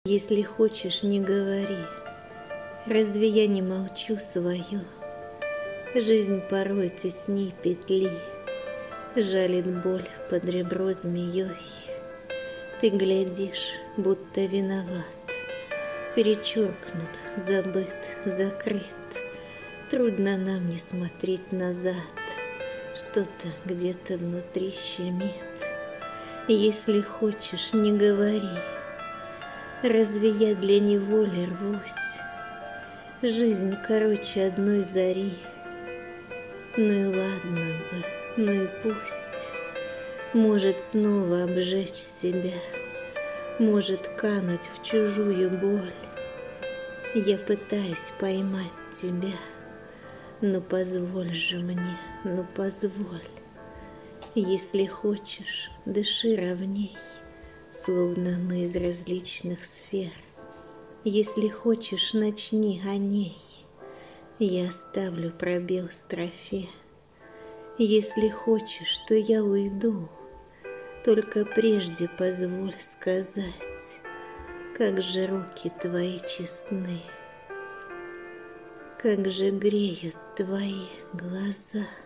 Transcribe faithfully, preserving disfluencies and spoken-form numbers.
Если хочешь, не говори, разве я не молчу свою? Жизнь порой тесней петли, жалит боль под ребро змеей. Ты глядишь, будто виноват, перечеркнут, забыт, закрыт. Трудно нам не смотреть назад, что-то где-то внутри щемит. Если хочешь, не говори, разве я для неволи рвусь? Жизнь короче одной зари. Ну и ладно бы, ну и пусть. Может снова обжечь себя, может кануть в чужую боль. Я пытаюсь поймать тебя, но позволь же мне, ну позволь. Если хочешь, дыши ровней, словно мы из различных сфер. Если хочешь, начни о ней, я оставлю пробел в строфе. Если хочешь, то я уйду, только прежде позволь сказать, как же руки твои честны, как же греют твои глаза.